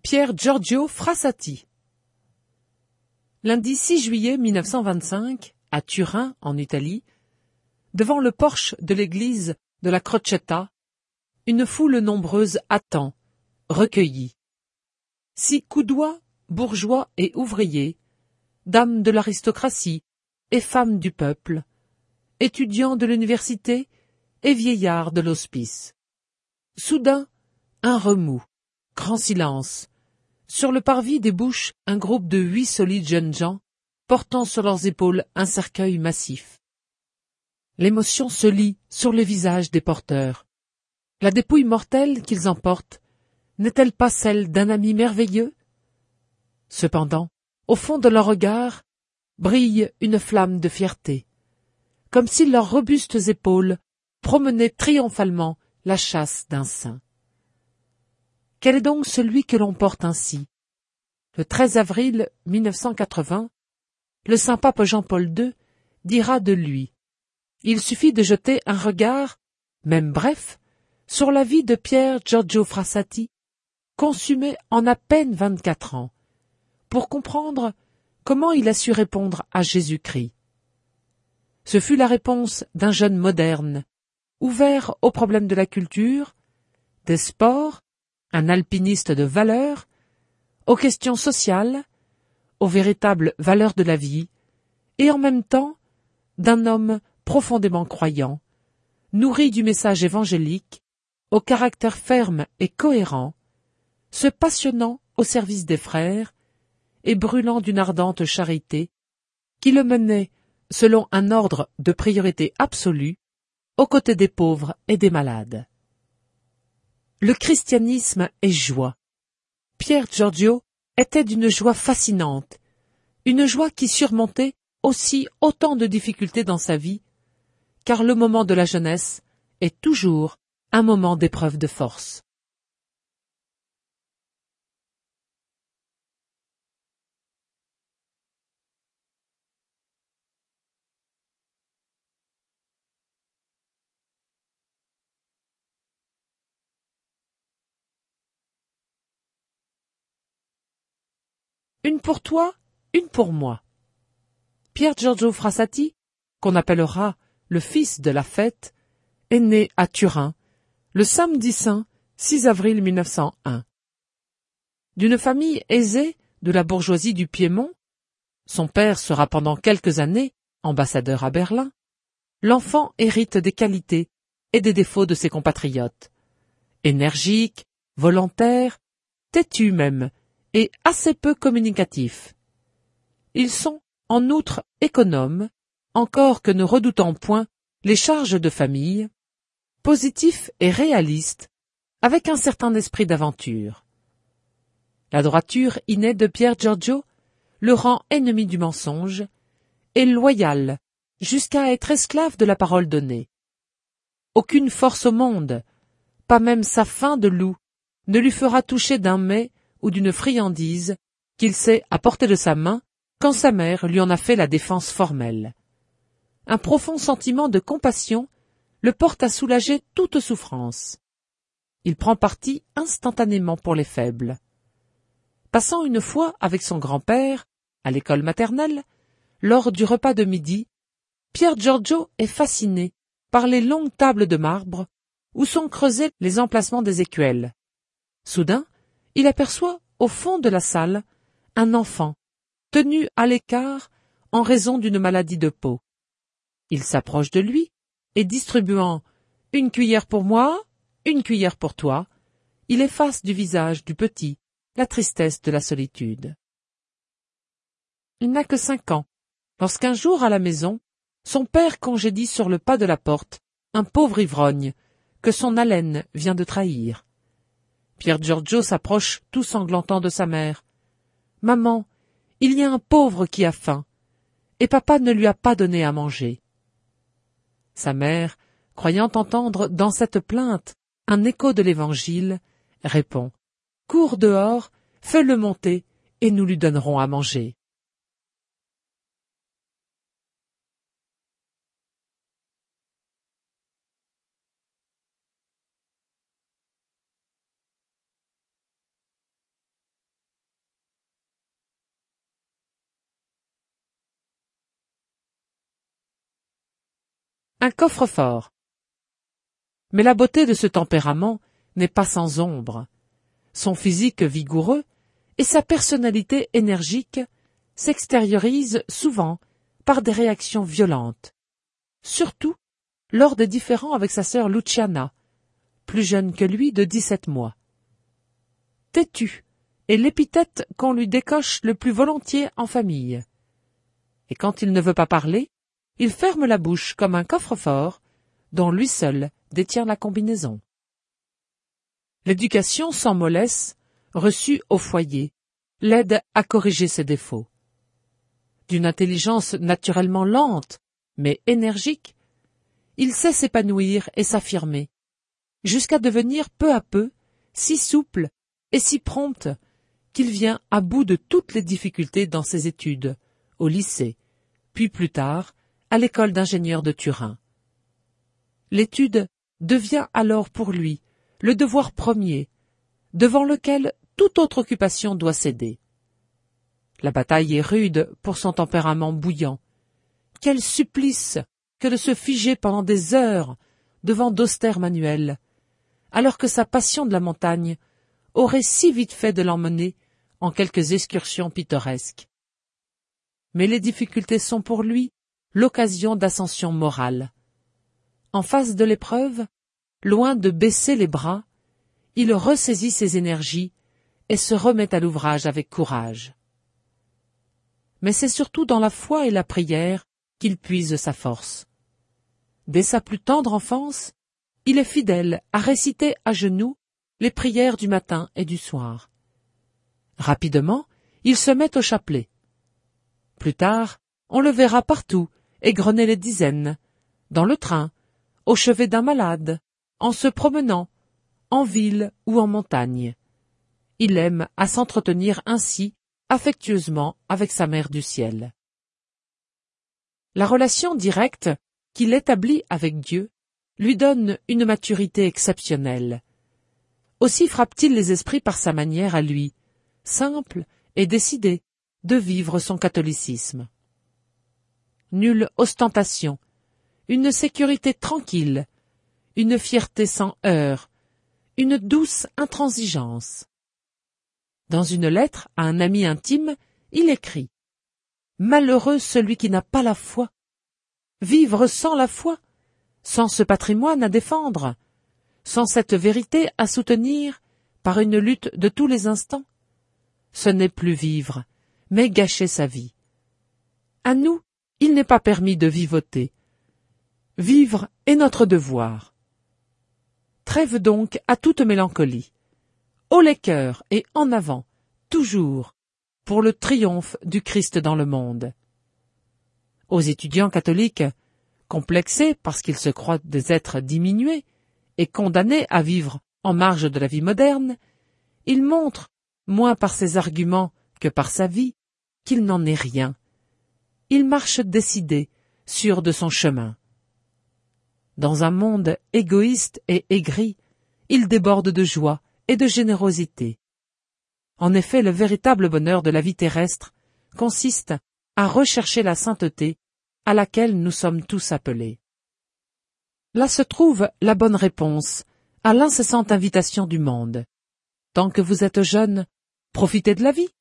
Pier Giorgio Frassati. Lundi 6 juillet 1925, à Turin, en Italie, devant le porche de l'église de la Crocetta, une foule nombreuse attend, recueillie. 6 coudois, bourgeois et ouvriers, dames de l'aristocratie et femmes du peuple, étudiants de l'université et vieillards de l'hospice. Soudain, un remous, grand silence. Sur le parvis débouche un groupe de 8 solides jeunes gens, portant sur leurs épaules un cercueil massif. L'émotion se lit sur les visages des porteurs. La dépouille mortelle qu'ils emportent n'est-elle pas celle d'un ami merveilleux? Cependant, au fond de leur regard, brille une flamme de fierté, comme si leurs robustes épaules promenaient triomphalement la châsse d'un saint. Quel est donc celui que l'on porte ainsi? Le 13 avril 1980, le saint pape Jean-Paul II dira de lui: il suffit de jeter un regard, même bref, sur la vie de Pier Giorgio Frassati, consumé en à peine 24 ans, pour comprendre comment il a su répondre à Jésus-Christ. Ce fut la réponse d'un jeune moderne, ouvert aux problèmes de la culture, des sports, un alpiniste de valeur, aux questions sociales, aux véritables valeurs de la vie, et en même temps d'un homme profondément croyant, nourri du message évangélique, au caractère ferme et cohérent, se passionnant au service des frères et brûlant d'une ardente charité qui le menait, selon un ordre de priorité absolue, aux côtés des pauvres et des malades. Le christianisme est joie. Pier Giorgio était d'une joie fascinante, une joie qui surmontait aussi autant de difficultés dans sa vie, car le moment de la jeunesse est toujours un moment d'épreuve de force. Une pour toi, une pour moi. Pier Giorgio Frassati, qu'on appellera le fils de la fête, est né à Turin, le samedi saint 6 avril 1901. D'une famille aisée de la bourgeoisie du Piémont, son père sera pendant quelques années ambassadeur à Berlin, l'enfant hérite des qualités et des défauts de ses compatriotes. Énergique, volontaire, têtu même, et assez peu communicatif. Ils sont, en outre, économes, encore que ne redoutant point les charges de famille, positifs et réalistes, avec un certain esprit d'aventure. La droiture innée de Pier Giorgio le rend ennemi du mensonge, et loyal jusqu'à être esclave de la parole donnée. Aucune force au monde, pas même sa faim de loup, ne lui fera toucher d'un mets ou d'une friandise qu'il sait à portée de sa main quand sa mère lui en a fait la défense formelle. Un profond sentiment de compassion le porte à soulager toute souffrance. Il prend parti instantanément pour les faibles. Passant une fois avec son grand-père à l'école maternelle, lors du repas de midi, Pier Giorgio est fasciné par les longues tables de marbre où sont creusés les emplacements des écuelles. Soudain, il aperçoit au fond de la salle un enfant, tenu à l'écart en raison d'une maladie de peau. Il s'approche de lui et distribuant « une cuillère pour moi, une cuillère pour toi », il efface du visage du petit la tristesse de la solitude. Il n'a que 5 ans, lorsqu'un jour à la maison, son père congédie sur le pas de la porte un pauvre ivrogne que son haleine vient de trahir. Pier Giorgio s'approche tout sanglantant de sa mère. « Maman, il y a un pauvre qui a faim, et papa ne lui a pas donné à manger. » Sa mère, croyant entendre dans cette plainte un écho de l'Évangile, répond « Cours dehors, fais-le monter, et nous lui donnerons à manger. » un coffre-fort. Mais la beauté de ce tempérament n'est pas sans ombre. Son physique vigoureux et sa personnalité énergique s'extériorisent souvent par des réactions violentes, surtout lors des différends avec sa sœur Luciana, plus jeune que lui de 17 mois. Têtu est l'épithète qu'on lui décoche le plus volontiers en famille. Et quand il ne veut pas parler, il ferme la bouche comme un coffre-fort dont lui seul détient la combinaison. L'éducation sans mollesse, reçue au foyer, l'aide à corriger ses défauts. D'une intelligence naturellement lente, mais énergique, il sait s'épanouir et s'affirmer, jusqu'à devenir peu à peu si souple et si prompt qu'il vient à bout de toutes les difficultés dans ses études, au lycée, puis plus tard à l'école d'ingénieur de Turin. L'étude devient alors pour lui le devoir premier, devant lequel toute autre occupation doit céder. La bataille est rude pour son tempérament bouillant. Quel supplice que de se figer pendant des heures devant d'austères manuels, alors que sa passion de la montagne aurait si vite fait de l'emmener en quelques excursions pittoresques. Mais les difficultés sont pour lui l'occasion d'ascension morale. En face de l'épreuve, loin de baisser les bras, il ressaisit ses énergies et se remet à l'ouvrage avec courage. Mais c'est surtout dans la foi et la prière qu'il puise sa force. Dès sa plus tendre enfance, il est fidèle à réciter à genoux les prières du matin et du soir. Rapidement, il se met au chapelet. Plus tard, on le verra partout égrener les dizaines, dans le train, au chevet d'un malade, en se promenant, en ville ou en montagne. Il aime à s'entretenir ainsi affectueusement avec sa mère du ciel. La relation directe qu'il établit avec Dieu lui donne une maturité exceptionnelle. Aussi frappe-t-il les esprits par sa manière à lui, simple et décidée, de vivre son catholicisme. Nulle ostentation, une sécurité tranquille, une fierté sans heurts, une douce intransigeance. Dans une lettre à un ami intime, il écrit « Malheureux celui qui n'a pas la foi. Vivre sans la foi, sans ce patrimoine à défendre, sans cette vérité à soutenir par une lutte de tous les instants, ce n'est plus vivre, mais gâcher sa vie. À nous, il n'est pas permis de vivoter. Vivre est notre devoir. Trêve donc à toute mélancolie. Haut les cœurs et en avant, toujours, pour le triomphe du Christ dans le monde. » Aux étudiants catholiques, complexés parce qu'ils se croient des êtres diminués et condamnés à vivre en marge de la vie moderne, il montre, moins par ses arguments que par sa vie, qu'il n'en est rien. Il marche décidé, sûr de son chemin. Dans un monde égoïste et aigri, il déborde de joie et de générosité. En effet, le véritable bonheur de la vie terrestre consiste à rechercher la sainteté à laquelle nous sommes tous appelés. Là se trouve la bonne réponse à l'incessante invitation du monde. Tant que vous êtes jeune, profitez de la vie.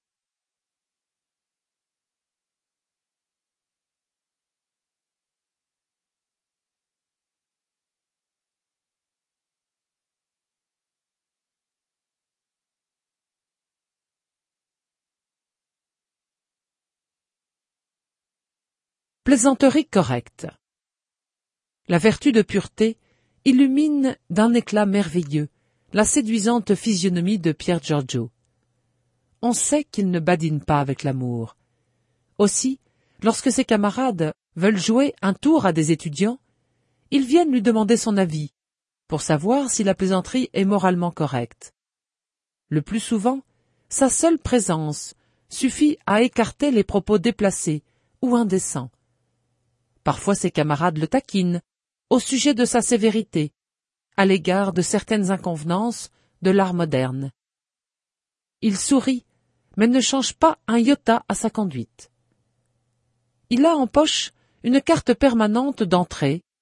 Plaisanterie correcte. La vertu de pureté illumine d'un éclat merveilleux la séduisante physionomie de Pier Giorgio. On sait qu'il ne badine pas avec l'amour. Aussi, lorsque ses camarades veulent jouer un tour à des étudiants, ils viennent lui demander son avis, pour savoir si la plaisanterie est moralement correcte. Le plus souvent, sa seule présence suffit à écarter les propos déplacés ou indécents. Parfois ses camarades le taquinent au sujet de sa sévérité, à l'égard de certaines inconvenances de l'art moderne. Il sourit, mais ne change pas un iota à sa conduite. Il a en poche une carte permanente d'entrée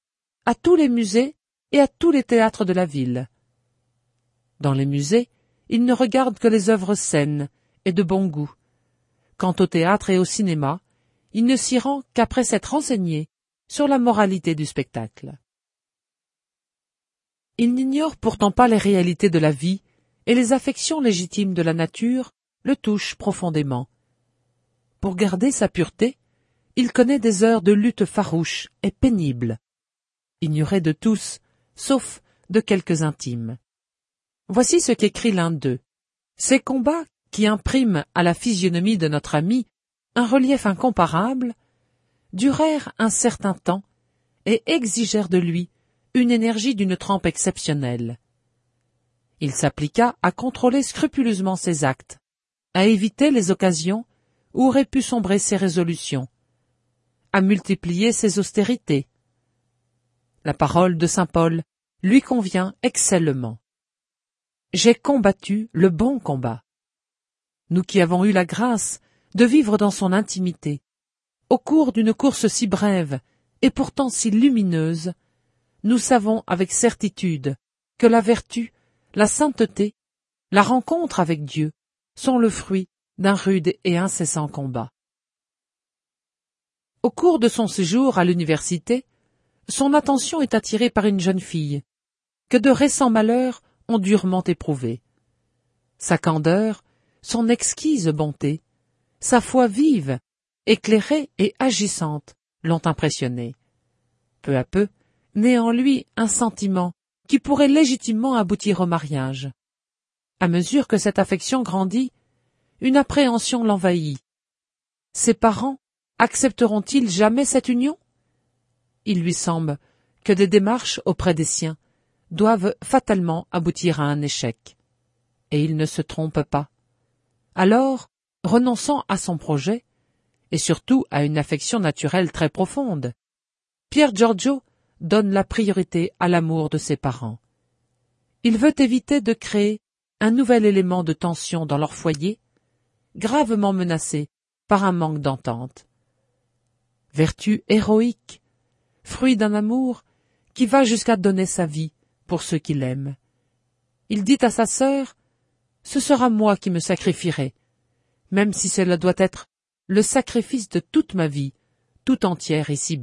à tous les musées et à tous les théâtres de la ville. Dans les musées, il ne regarde que les œuvres saines et de bon goût. Quant au théâtre et au cinéma, il ne s'y rend qu'après s'être renseigné sur la moralité du spectacle. Il n'ignore pourtant pas les réalités de la vie et les affections légitimes de la nature le touchent profondément. Pour garder sa pureté, il connaît des heures de lutte farouche et pénible, ignorées de tous, sauf de quelques intimes. Voici ce qu'écrit l'un d'eux. Ces combats qui impriment à la physionomie de notre ami un relief incomparable, durèrent un certain temps et exigèrent de lui une énergie d'une trempe exceptionnelle. Il s'appliqua à contrôler scrupuleusement ses actes, à éviter les occasions où auraient pu sombrer ses résolutions, à multiplier ses austérités. La parole de saint Paul lui convient excellemment. « J'ai combattu le bon combat ». Nous qui avons eu la grâce de vivre dans son intimité, au cours d'une course si brève et pourtant si lumineuse, nous savons avec certitude que la vertu, la sainteté, la rencontre avec Dieu sont le fruit d'un rude et incessant combat. Au cours de son séjour à l'université, son attention est attirée par une jeune fille que de récents malheurs ont durement éprouvée. Sa candeur, son exquise bonté, sa foi vive, éclairée et agissante l'ont impressionné. Peu à peu, naît en lui un sentiment qui pourrait légitimement aboutir au mariage. À mesure que cette affection grandit, une appréhension l'envahit. Ses parents accepteront-ils jamais cette union? Il lui semble que des démarches auprès des siens doivent fatalement aboutir à un échec. Et il ne se trompe pas. Alors, renonçant à son projet, et surtout à une affection naturelle très profonde, Pier Giorgio donne la priorité à l'amour de ses parents. Il veut éviter de créer un nouvel élément de tension dans leur foyer, gravement menacé par un manque d'entente. Vertu héroïque, fruit d'un amour qui va jusqu'à donner sa vie pour ceux qu'il aime. Il dit à sa sœur: « Ce sera moi qui me sacrifierai, même si cela doit être le sacrifice de toute ma vie, tout entière ici-bas. »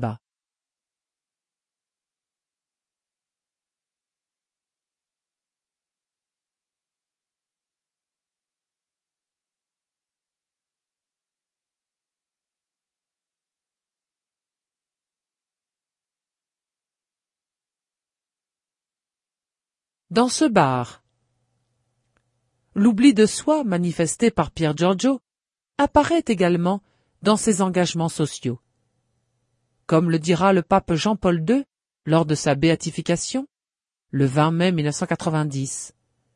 Dans ce bar, l'oubli de soi manifesté par Pier Giorgio apparaît également dans ses engagements sociaux. Comme le dira le pape Jean-Paul II lors de sa béatification, le 20 mai 1990.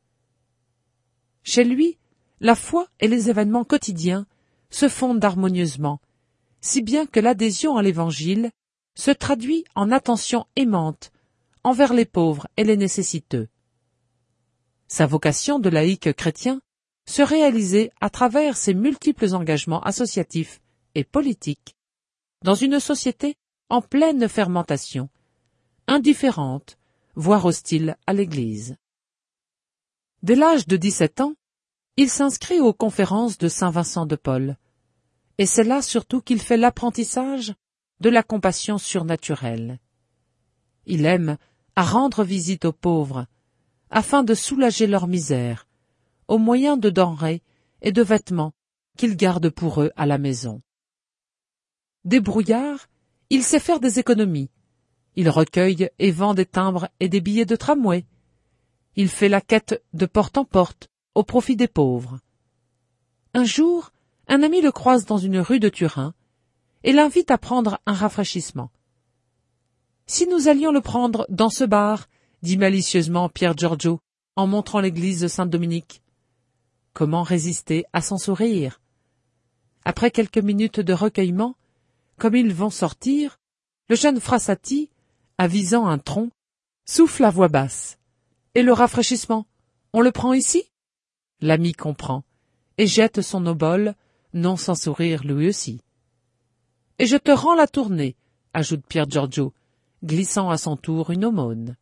Chez lui, la foi et les événements quotidiens se fondent harmonieusement, si bien que l'adhésion à l'Évangile se traduit en attention aimante envers les pauvres et les nécessiteux. Sa vocation de laïc chrétien se réalisait à travers ses multiples engagements associatifs et politiques dans une société en pleine fermentation, indifférente, voire hostile à l'Église. Dès l'âge de 17 ans, il s'inscrit aux conférences de saint Vincent de Paul, et c'est là surtout qu'il fait l'apprentissage de la compassion surnaturelle. Il aime à rendre visite aux pauvres, afin de soulager leur misère, au moyen de denrées et de vêtements qu'il garde pour eux à la maison. Débrouillard, il sait faire des économies. Il recueille et vend des timbres et des billets de tramway. Il fait la quête de porte en porte, au profit des pauvres. Un jour, un ami le croise dans une rue de Turin et l'invite à prendre un rafraîchissement. « Si nous allions le prendre dans ce bar, » dit malicieusement Pier Giorgio en montrant l'église de Saint-Dominique. Comment résister à son sourire? Après quelques minutes de recueillement, comme ils vont sortir, le jeune Frassati, avisant un tronc, souffle à voix basse. « Et le rafraîchissement, on le prend ici ?» L'ami comprend, et jette son obole, non sans sourire lui aussi. « Et je te rends la tournée, » ajoute Pier Giorgio, glissant à son tour une aumône.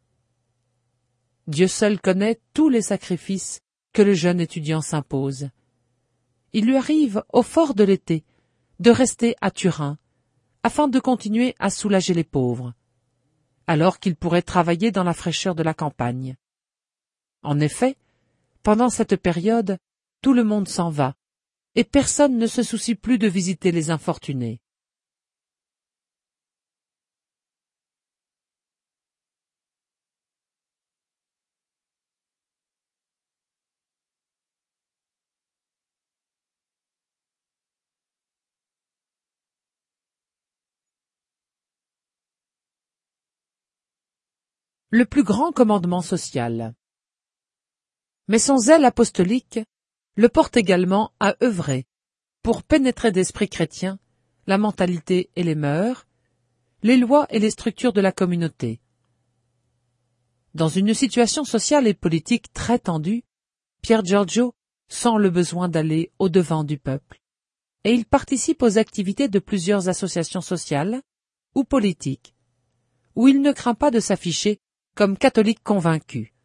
Dieu seul connaît tous les sacrifices que le jeune étudiant s'impose. Il lui arrive, au fort de l'été, de rester à Turin, afin de continuer à soulager les pauvres, alors qu'il pourrait travailler dans la fraîcheur de la campagne. En effet, pendant cette période, tout le monde s'en va, et personne ne se soucie plus de visiter les infortunés. Le plus grand commandement social. Mais son zèle apostolique le porte également à œuvrer pour pénétrer d'esprit chrétien la mentalité et les mœurs, les lois et les structures de la communauté. Dans une situation sociale et politique très tendue, Pier Giorgio sent le besoin d'aller au-devant du peuple, et il participe aux activités de plusieurs associations sociales ou politiques, où il ne craint pas de s'afficher comme catholique convaincu.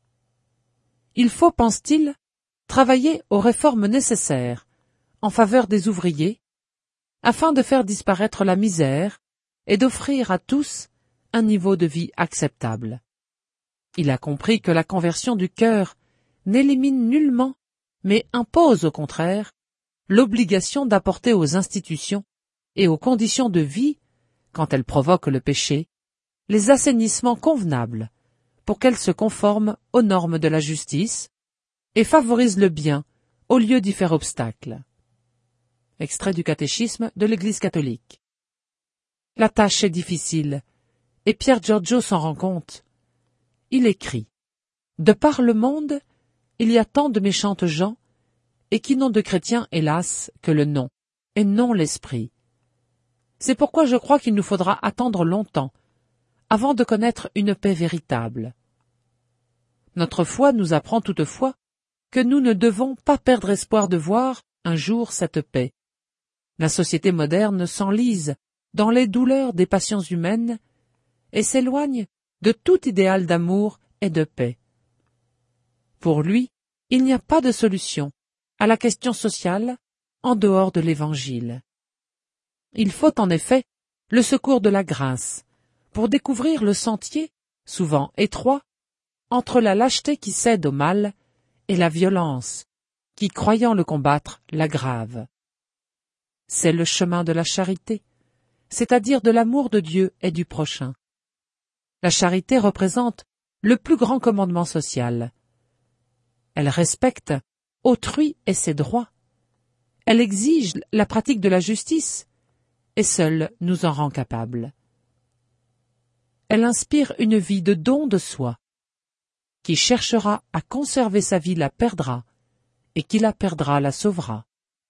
Il faut, pense-t-il, travailler aux réformes nécessaires en faveur des ouvriers, afin de faire disparaître la misère et d'offrir à tous un niveau de vie acceptable. Il a compris que la conversion du cœur n'élimine nullement, mais impose au contraire l'obligation d'apporter aux institutions et aux conditions de vie, quand elles provoquent le péché, les assainissements convenables pour qu'elles se conforment aux normes de la justice et favorisent le bien au lieu d'y faire obstacle. Extrait du catéchisme de l'Église catholique. La tâche est difficile, et Pier Giorgio s'en rend compte. Il écrit « De par le monde, il y a tant de méchantes gens, et qui n'ont de chrétiens, hélas, que le nom, et non l'esprit. C'est pourquoi je crois qu'il nous faudra attendre longtemps, avant de connaître une paix véritable. Notre foi nous apprend toutefois que nous ne devons pas perdre espoir de voir un jour cette paix. La société moderne s'enlise dans les douleurs des passions humaines et s'éloigne de tout idéal d'amour et de paix. Pour lui, il n'y a pas de solution à la question sociale en dehors de l'Évangile. Il faut en effet le secours de la grâce pour découvrir le sentier, souvent étroit, entre la lâcheté qui cède au mal et la violence qui, croyant le combattre, l'aggrave. C'est le chemin de la charité, c'est-à-dire de l'amour de Dieu et du prochain. La charité représente le plus grand commandement social. Elle respecte autrui et ses droits. Elle exige la pratique de la justice, et seule nous en rend capables. Elle inspire une vie de don de soi. Qui cherchera à conserver sa vie la perdra, et qui la perdra la sauvera.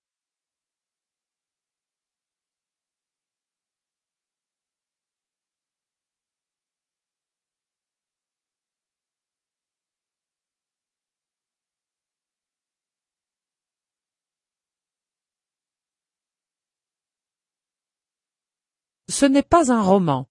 Ce n'est pas un roman.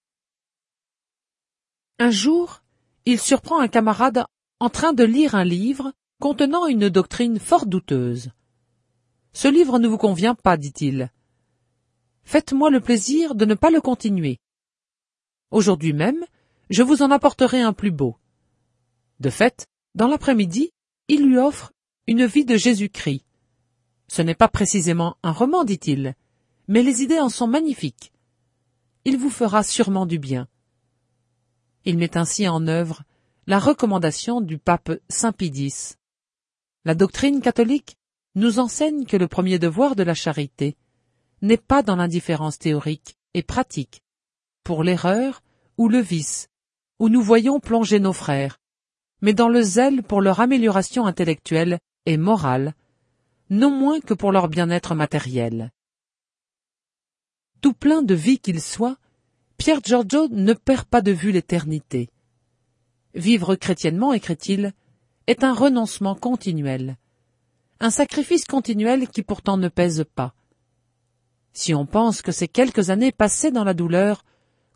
Un jour, il surprend un camarade en train de lire un livre contenant une doctrine fort douteuse. « Ce livre ne vous convient pas, dit-il. Faites-moi le plaisir de ne pas le continuer. Aujourd'hui même, je vous en apporterai un plus beau. » De fait, dans l'après-midi, il lui offre une vie de Jésus-Christ. Ce n'est pas précisément un roman, dit-il, mais les idées en sont magnifiques. Il vous fera sûrement du bien. Il met ainsi en œuvre la recommandation du pape Saint Pie X. La doctrine catholique nous enseigne que le premier devoir de la charité n'est pas dans l'indifférence théorique et pratique, pour l'erreur ou le vice, où nous voyons plonger nos frères, mais dans le zèle pour leur amélioration intellectuelle et morale, non moins que pour leur bien-être matériel. Tout plein de vie qu'il soit, Pier Giorgio ne perd pas de vue l'éternité. Vivre chrétiennement, écrit-il, est un renoncement continuel, un sacrifice continuel qui pourtant ne pèse pas. Si on pense que ces quelques années passées dans la douleur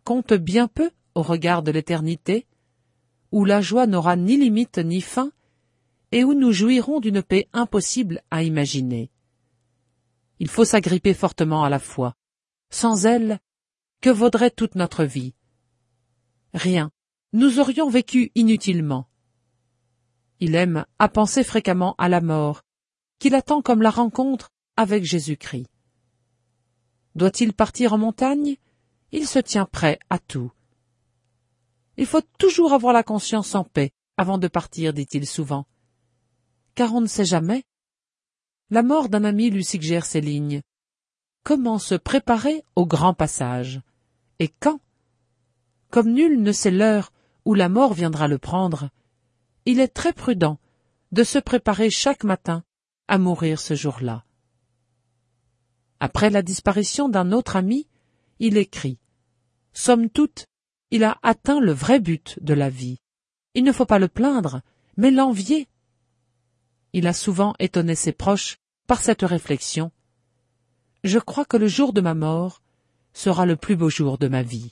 compte bien peu au regard de l'éternité, où la joie n'aura ni limite ni fin, et où nous jouirons d'une paix impossible à imaginer. Il faut s'agripper fortement à la foi. Sans elle, que vaudrait toute notre vie? Rien. Nous aurions vécu inutilement. Il aime à penser fréquemment à la mort, qu'il attend comme la rencontre avec Jésus-Christ. Doit-il partir en montagne? Il se tient prêt à tout. Il faut toujours avoir la conscience en paix avant de partir, dit-il souvent. Car on ne sait jamais. La mort d'un ami lui suggère ces lignes. Comment se préparer au grand passage? Et quand? Comme nul ne sait l'heure où la mort viendra le prendre, il est très prudent de se préparer chaque matin à mourir ce jour-là. Après la disparition d'un autre ami, il écrit « Somme toute, il a atteint le vrai but de la vie. Il ne faut pas le plaindre, mais l'envier. » Il a souvent étonné ses proches par cette réflexion. « Je crois que le jour de ma mort sera le plus beau jour de ma vie. »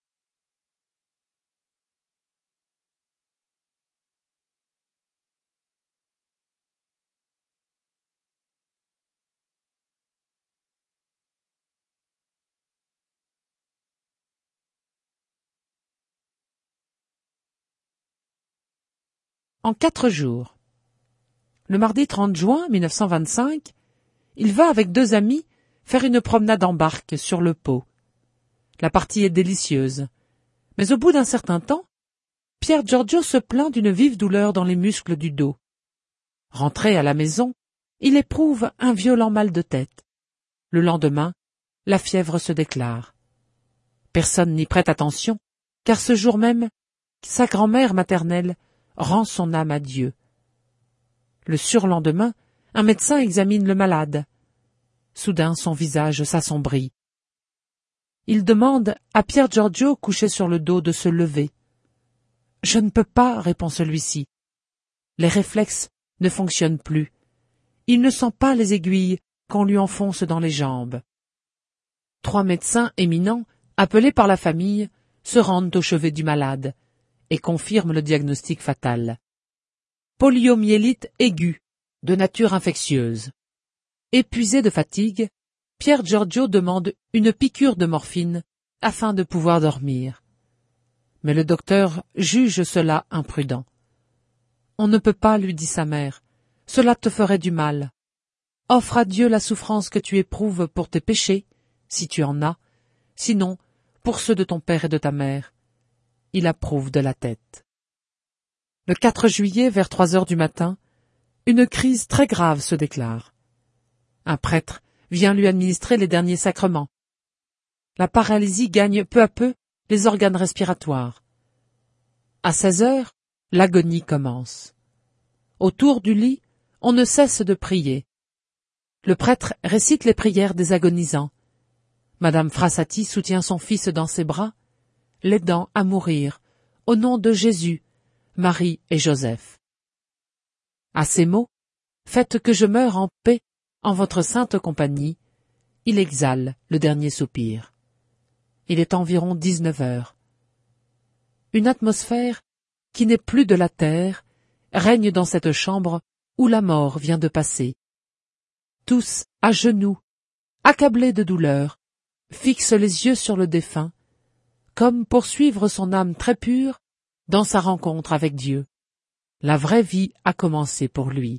En 4 jours. Le mardi 30 juin 1925, il va avec 2 amis faire une promenade en barque sur le Pô. La partie est délicieuse, mais au bout d'un certain temps, Pier Giorgio se plaint d'une vive douleur dans les muscles du dos. Rentré à la maison, il éprouve un violent mal de tête. Le lendemain, la fièvre se déclare. Personne n'y prête attention, car ce jour même, sa grand-mère maternelle rend son âme à Dieu. Le surlendemain, un médecin examine le malade. Soudain, son visage s'assombrit. Il demande à Pier Giorgio, couché sur le dos, de se lever. « Je ne peux pas, » répond celui-ci. Les réflexes ne fonctionnent plus. Il ne sent pas les aiguilles qu'on lui enfonce dans les jambes. 3 médecins éminents, appelés par la famille, se rendent au chevet du malade et confirment le diagnostic fatal. Poliomyélite aiguë, de nature infectieuse. Épuisé de fatigue, Pier Giorgio demande une piqûre de morphine afin de pouvoir dormir. Mais le docteur juge cela imprudent. « On ne peut pas, lui dit sa mère, cela te ferait du mal. Offre à Dieu la souffrance que tu éprouves pour tes péchés, si tu en as, sinon pour ceux de ton père et de ta mère. » Il approuve de la tête. Le 4 juillet, vers 3 heures du matin, une crise très grave se déclare. Un prêtre vient lui administrer les derniers sacrements. La paralysie gagne peu à peu les organes respiratoires. À 16 heures, l'agonie commence. Autour du lit, on ne cesse de prier. Le prêtre récite les prières des agonisants. Madame Frassati soutient son fils dans ses bras, l'aidant à mourir, au nom de Jésus, Marie et Joseph. À ces mots, « Faites que je meure en paix en votre sainte compagnie », il exhale le dernier soupir. Il est environ 19 heures. Une atmosphère qui n'est plus de la terre règne dans cette chambre où la mort vient de passer. Tous, à genoux, accablés de douleur, fixent les yeux sur le défunt, comme pour suivre son âme très pure dans sa rencontre avec Dieu. La vraie vie a commencé pour lui.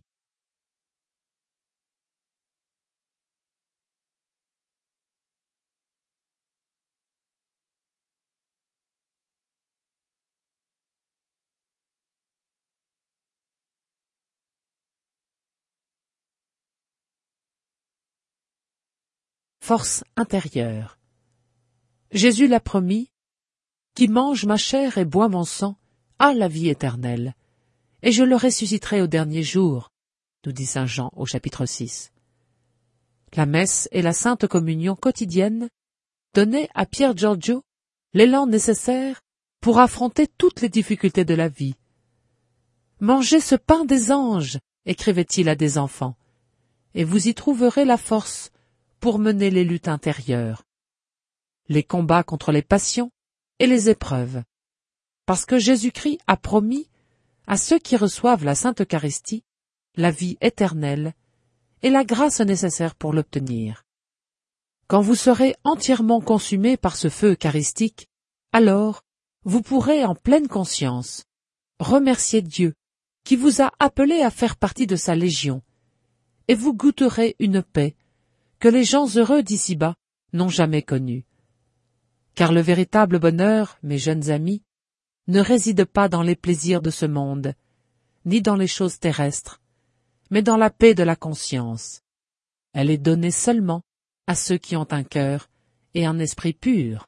Force intérieure. Jésus l'a promis, « Qui mange ma chair et boit mon sang a la vie éternelle, et je le ressusciterai au dernier jour », nous dit saint Jean au chapitre 6. La messe et la sainte communion quotidienne donnaient à Pier Giorgio l'élan nécessaire pour affronter toutes les difficultés de la vie. « Mangez ce pain des anges », écrivait-il à des enfants, « et vous y trouverez la force pour mener les luttes intérieures. Les combats contre les passions et les épreuves, parce que Jésus-Christ a promis à ceux qui reçoivent la Sainte Eucharistie la vie éternelle et la grâce nécessaire pour l'obtenir. Quand vous serez entièrement consumés par ce feu eucharistique, alors vous pourrez en pleine conscience remercier Dieu qui vous a appelé à faire partie de sa légion, et vous goûterez une paix que les gens heureux d'ici-bas n'ont jamais connue. Car le véritable bonheur, mes jeunes amis, ne réside pas dans les plaisirs de ce monde, ni dans les choses terrestres, mais dans la paix de la conscience. Elle est donnée seulement à ceux qui ont un cœur et un esprit pur.